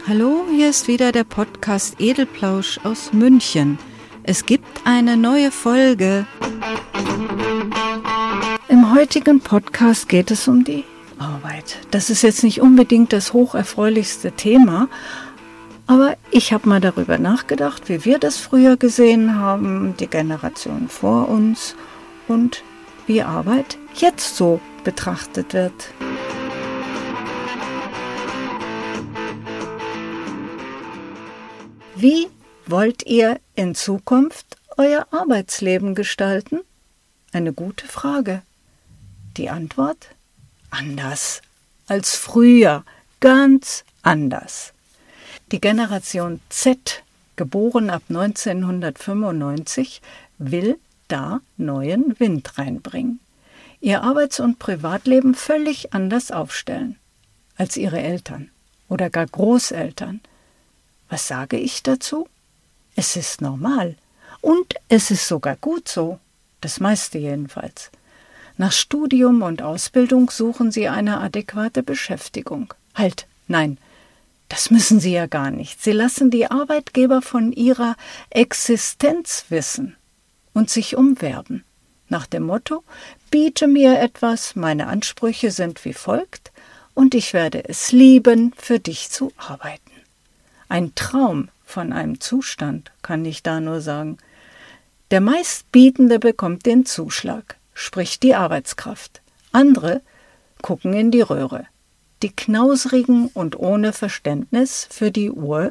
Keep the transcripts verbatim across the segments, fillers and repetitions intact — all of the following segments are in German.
Hallo, hier ist wieder der Podcast Edelplausch aus München. Es gibt eine neue Folge. Im heutigen Podcast geht es um die Arbeit. Das ist jetzt nicht unbedingt das hocherfreulichste Thema, aber ich habe mal darüber nachgedacht, wie wir das früher gesehen haben, die Generation vor uns und wie Arbeit jetzt so betrachtet wird. Wie wollt ihr in Zukunft euer Arbeitsleben gestalten? Eine gute Frage. Die Antwort? Anders als früher, ganz anders. Die Generation Z, geboren ab neunzehnhundertfünfundneunzig, will da neuen Wind reinbringen. Ihr Arbeits- und Privatleben völlig anders aufstellen als ihre Eltern oder gar Großeltern. Was sage ich dazu? Es ist normal und es ist sogar gut so, das meiste jedenfalls. Nach Studium und Ausbildung suchen sie eine adäquate Beschäftigung. Halt, nein, das müssen sie ja gar nicht. Sie lassen die Arbeitgeber von ihrer Existenz wissen und sich umwerben. Nach dem Motto, biete mir etwas, meine Ansprüche sind wie folgt und ich werde es lieben, für dich zu arbeiten. Ein Traum von einem Zustand, kann ich da nur sagen. Der Meistbietende bekommt den Zuschlag, sprich die Arbeitskraft. Andere gucken in die Röhre. Die Knausrigen und ohne Verständnis für die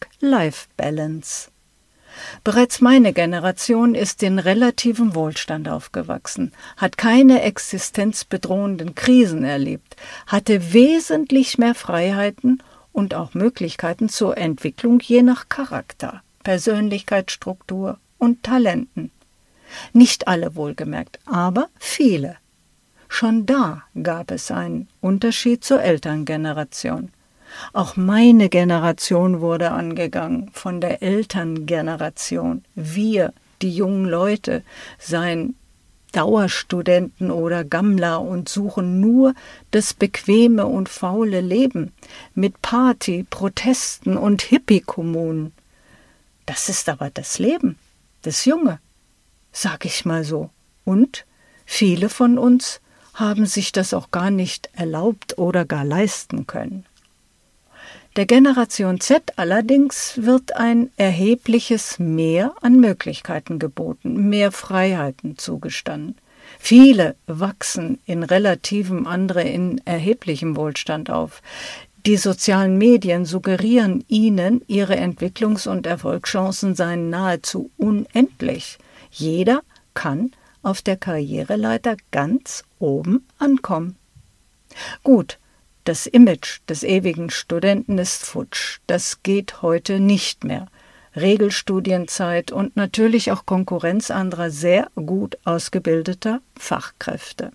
Work-Life-Balance. Bereits meine Generation ist in relativem Wohlstand aufgewachsen, hat keine existenzbedrohenden Krisen erlebt, hatte wesentlich mehr Freiheiten und auch Möglichkeiten zur Entwicklung je nach Charakter, Persönlichkeitsstruktur und Talenten. Nicht alle wohlgemerkt, aber viele. Schon da gab es einen Unterschied zur Elterngeneration. Auch meine Generation wurde angegangen von der Elterngeneration. Wir, die jungen Leute, seien Dauerstudenten oder Gammler und suchen nur das bequeme und faule Leben mit Party, Protesten und Hippie-Kommunen. Das ist aber das Leben, das Junge, sag ich mal so. Und viele von uns haben sich das auch gar nicht erlaubt oder gar leisten können. Der Generation Z allerdings wird ein erhebliches Mehr an Möglichkeiten geboten, mehr Freiheiten zugestanden. Viele wachsen in relativem, andere in erheblichem Wohlstand auf. Die sozialen Medien suggerieren ihnen, ihre Entwicklungs- und Erfolgschancen seien nahezu unendlich. Jeder kann auf der Karriereleiter ganz oben ankommen. Gut. Das Image des ewigen Studenten ist futsch. Das geht heute nicht mehr. Regelstudienzeit und natürlich auch Konkurrenz anderer sehr gut ausgebildeter Fachkräfte.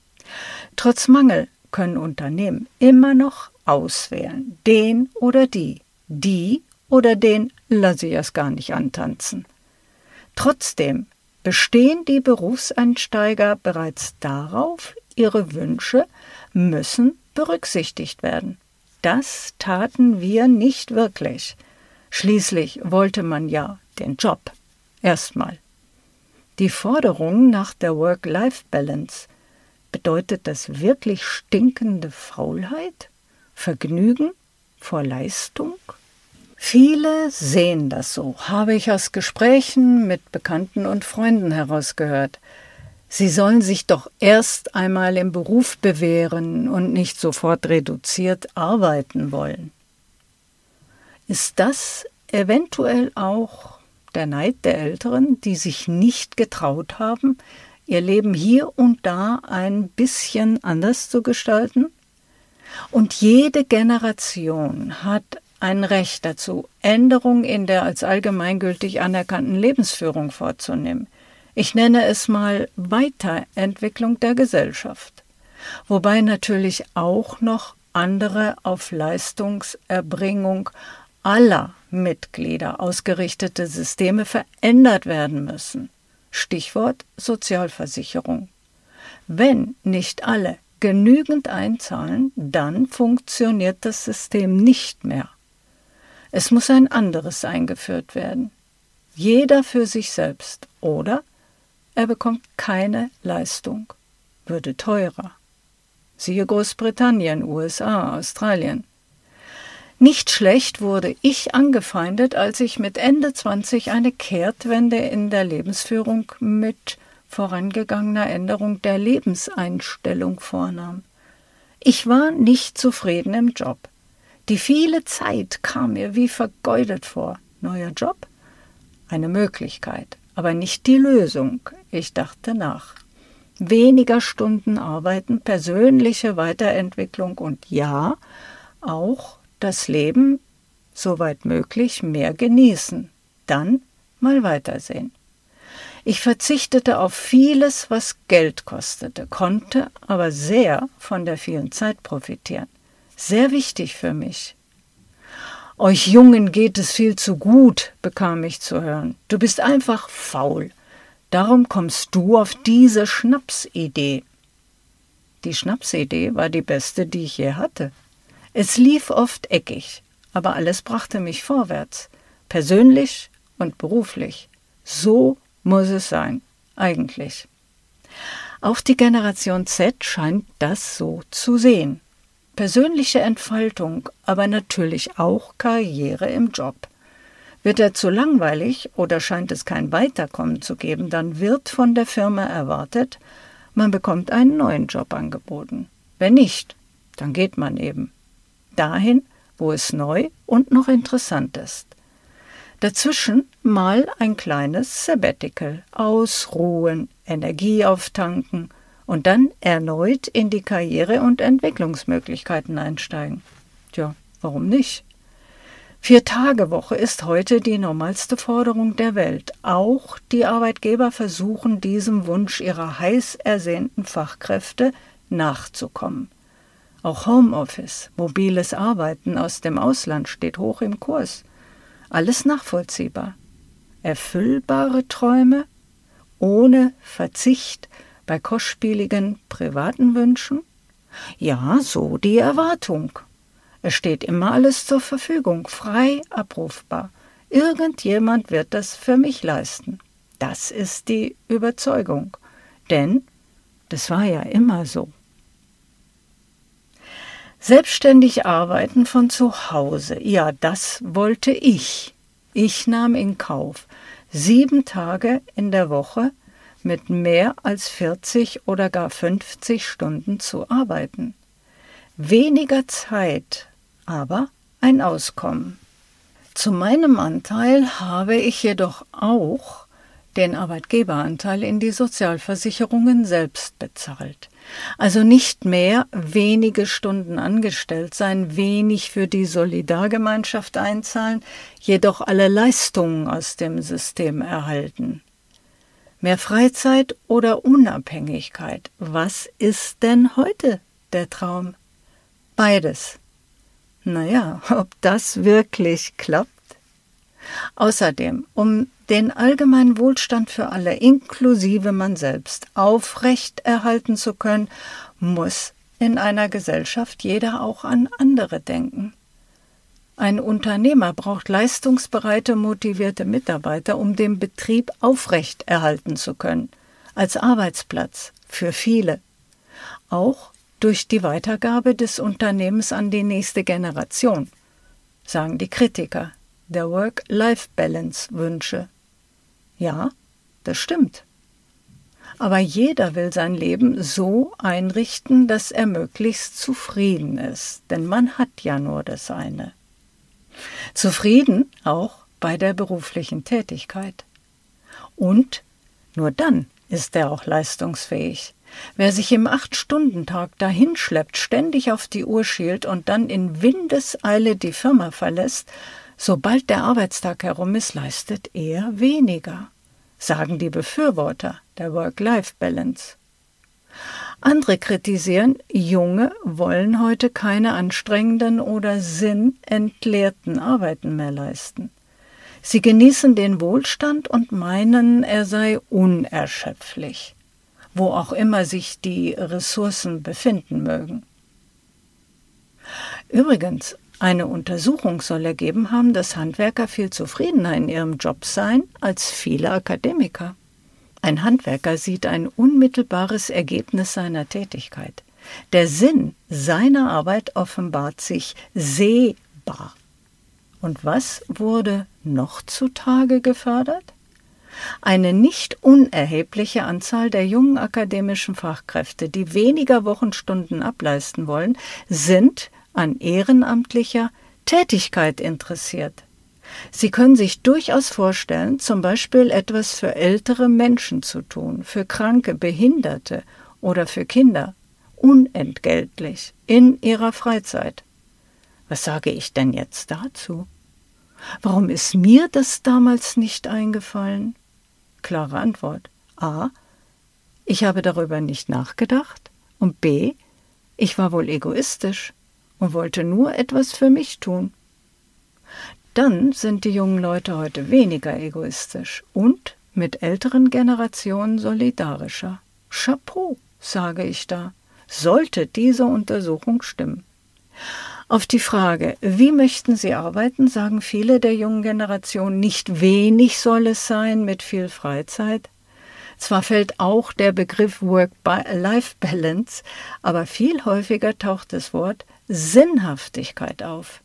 Trotz Mangel können Unternehmen immer noch auswählen, den oder die. Die oder den lasse ich erst gar nicht antanzen. Trotzdem bestehen die Berufseinsteiger bereits darauf, ihre Wünsche müssen berücksichtigt werden. Das taten wir nicht wirklich. Schließlich wollte man ja den Job. Erstmal. Die Forderung nach der Work-Life-Balance, bedeutet das wirklich stinkende Faulheit? Vergnügen vor Leistung? Viele sehen das so, habe ich aus Gesprächen mit Bekannten und Freunden herausgehört. Sie sollen sich doch erst einmal im Beruf bewähren und nicht sofort reduziert arbeiten wollen. Ist das eventuell auch der Neid der Älteren, die sich nicht getraut haben, ihr Leben hier und da ein bisschen anders zu gestalten? Und jede Generation hat ein Recht dazu, Änderungen in der als allgemeingültig anerkannten Lebensführung vorzunehmen. Ich nenne es mal Weiterentwicklung der Gesellschaft, wobei natürlich auch noch andere auf Leistungserbringung aller Mitglieder ausgerichtete Systeme verändert werden müssen. Stichwort Sozialversicherung. Wenn nicht alle genügend einzahlen, dann funktioniert das System nicht mehr. Es muss ein anderes eingeführt werden. Jeder für sich selbst. Oder er bekommt keine Leistung. Würde teurer. Siehe Großbritannien, U S A, Australien. Nicht schlecht wurde ich angefeindet, als ich mit Ende zwanzig eine Kehrtwende in der Lebensführung mit vorangegangener Änderung der Lebenseinstellung vornahm. Ich war nicht zufrieden im Job. Die viele Zeit kam mir wie vergeudet vor. Neuer Job? Eine Möglichkeit, aber nicht die Lösung. Ich dachte nach. Weniger Stunden arbeiten, persönliche Weiterentwicklung und ja, auch das Leben, soweit möglich, mehr genießen. Dann mal weitersehen. Ich verzichtete auf vieles, was Geld kostete, konnte aber sehr von der vielen Zeit profitieren. Sehr wichtig für mich. Euch Jungen geht es viel zu gut, bekam ich zu hören. Du bist einfach faul. Darum kommst du auf diese Schnapsidee. Die Schnapsidee war die beste, die ich je hatte. Es lief oft eckig, aber alles brachte mich vorwärts, persönlich und beruflich. So muss es sein, eigentlich. Auch die Generation Z scheint das so zu sehen. Persönliche Entfaltung, aber natürlich auch Karriere im Job. Wird er zu langweilig oder scheint es kein Weiterkommen zu geben, dann wird von der Firma erwartet, man bekommt einen neuen Job angeboten. Wenn nicht, dann geht man eben dahin, wo es neu und noch interessant ist. Dazwischen mal ein kleines Sabbatical, ausruhen, Energie auftanken und dann erneut in die Karriere- und Entwicklungsmöglichkeiten einsteigen. Tja, warum nicht? Vier-Tage-Woche ist heute die normalste Forderung der Welt. Auch die Arbeitgeber versuchen, diesem Wunsch ihrer heiß ersehnten Fachkräfte nachzukommen. Auch Homeoffice, mobiles Arbeiten aus dem Ausland steht hoch im Kurs. Alles nachvollziehbar. Erfüllbare Träume ohne Verzicht bei kostspieligen privaten Wünschen? Ja, so die Erwartung. Es steht immer alles zur Verfügung, frei abrufbar. Irgendjemand wird das für mich leisten. Das ist die Überzeugung. Denn das war ja immer so. Selbstständig arbeiten von zu Hause, ja, das wollte ich. Ich nahm in Kauf, sieben Tage in der Woche mit mehr als vierzig oder gar fünfzig Stunden zu arbeiten. Weniger Zeit, aber ein Auskommen. Zu meinem Anteil habe ich jedoch auch den Arbeitgeberanteil in die Sozialversicherungen selbst bezahlt. Also nicht mehr wenige Stunden angestellt sein, wenig für die Solidargemeinschaft einzahlen, jedoch alle Leistungen aus dem System erhalten. Mehr Freizeit oder Unabhängigkeit? Was ist denn heute der Traum? Beides. Naja, ob das wirklich klappt? Außerdem, um den allgemeinen Wohlstand für alle, inklusive man selbst, aufrechterhalten zu können, muss in einer Gesellschaft jeder auch an andere denken. Ein Unternehmer braucht leistungsbereite, motivierte Mitarbeiter, um den Betrieb aufrechterhalten zu können, als Arbeitsplatz für viele. Auch durch die Weitergabe des Unternehmens an die nächste Generation, sagen die Kritiker der Work-Life-Balance-Wünsche. Ja, das stimmt. Aber jeder will sein Leben so einrichten, dass er möglichst zufrieden ist, denn man hat ja nur das eine. Zufrieden auch bei der beruflichen Tätigkeit. Und nur dann ist er auch leistungsfähig. Wer sich im Acht-Stunden-Tag dahinschleppt, ständig auf die Uhr schielt und dann in Windeseile die Firma verlässt, sobald der Arbeitstag herum ist, leistet er weniger, sagen die Befürworter der Work-Life-Balance. Andere kritisieren, Junge wollen heute keine anstrengenden oder sinnentleerten Arbeiten mehr leisten. Sie genießen den Wohlstand und meinen, er sei unerschöpflich, wo auch immer sich die Ressourcen befinden mögen. Übrigens, Eine Untersuchung soll ergeben haben, dass Handwerker viel zufriedener in ihrem Job seien als viele Akademiker. Ein Handwerker sieht ein unmittelbares Ergebnis seiner Tätigkeit. Der Sinn seiner Arbeit offenbart sich sehbar. Und was wurde noch zutage gefördert? Eine nicht unerhebliche Anzahl der jungen akademischen Fachkräfte, die weniger Wochenstunden ableisten wollen, sind an ehrenamtlicher Tätigkeit interessiert. Sie können sich durchaus vorstellen, zum Beispiel etwas für ältere Menschen zu tun, für Kranke, Behinderte oder für Kinder, unentgeltlich, in ihrer Freizeit. Was sage ich denn jetzt dazu? Warum ist mir das damals nicht eingefallen? Klare Antwort. A. Ich habe darüber nicht nachgedacht. Und B. Ich war wohl egoistisch und wollte nur etwas für mich tun. Dann sind die jungen Leute heute weniger egoistisch und mit älteren Generationen solidarischer. Chapeau, sage ich da. Sollte diese Untersuchung stimmen. Auf die Frage, wie möchten Sie arbeiten, sagen viele der jungen Generationen, nicht wenig soll es sein mit viel Freizeit. Zwar fällt auch der Begriff Work-Life-Balance, aber viel häufiger taucht das Wort Sinnhaftigkeit auf.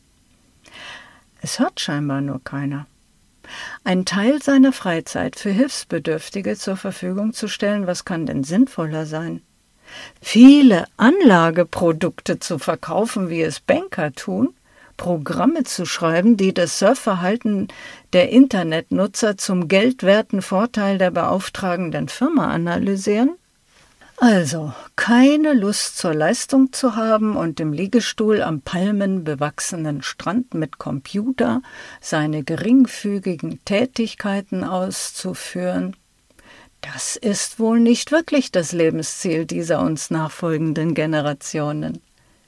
Es hört scheinbar nur keiner. Einen Teil seiner Freizeit für Hilfsbedürftige zur Verfügung zu stellen, was kann denn sinnvoller sein? Viele Anlageprodukte zu verkaufen, wie es Banker tun, Programme zu schreiben, die das Surfverhalten der Internetnutzer zum geldwerten Vorteil der beauftragenden Firma analysieren? Also, keine Lust zur Leistung zu haben und im Liegestuhl am palmenbewachsenen Strand mit Computer seine geringfügigen Tätigkeiten auszuführen. Das ist wohl nicht wirklich das Lebensziel dieser uns nachfolgenden Generationen.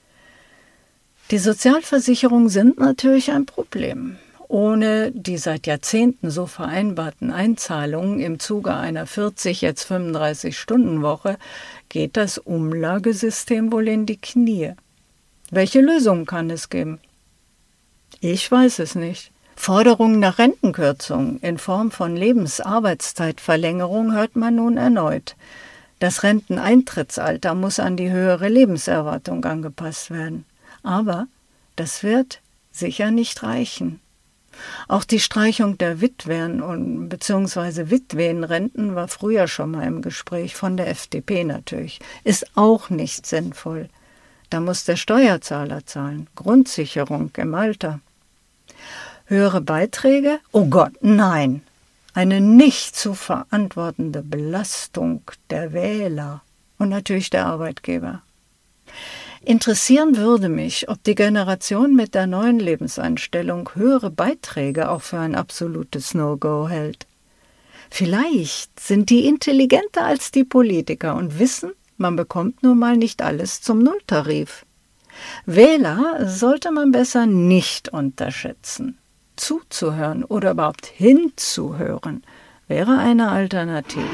Die Sozialversicherungen sind natürlich ein Problem. Ohne die seit Jahrzehnten so vereinbarten Einzahlungen im Zuge einer vierzig, jetzt fünfunddreißig-Stunden-Woche geht das Umlagesystem wohl in die Knie. Welche Lösungen kann es geben? Ich weiß es nicht. Forderungen nach Rentenkürzungen in Form von Lebensarbeitszeitverlängerung hört man nun erneut. Das Renteneintrittsalter muss an die höhere Lebenserwartung angepasst werden. Aber das wird sicher nicht reichen. Auch die Streichung der Witwen- und bzw. Witwenrenten war früher schon mal im Gespräch, von der F D P natürlich, ist auch nicht sinnvoll. Da muss der Steuerzahler zahlen, Grundsicherung im Alter. Höhere Beiträge? Oh Gott, nein! Eine nicht zu verantwortende Belastung der Wähler und natürlich der Arbeitgeber. Interessieren würde mich, ob die Generation mit der neuen Lebenseinstellung höhere Beiträge auch für ein absolutes No-Go hält. Vielleicht sind die intelligenter als die Politiker und wissen, man bekommt nun mal nicht alles zum Nulltarif. Wähler sollte man besser nicht unterschätzen. Zuzuhören oder überhaupt hinzuhören wäre eine Alternative.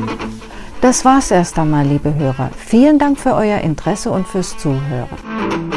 Das war's erst einmal, liebe Hörer. Vielen Dank für euer Interesse und fürs Zuhören.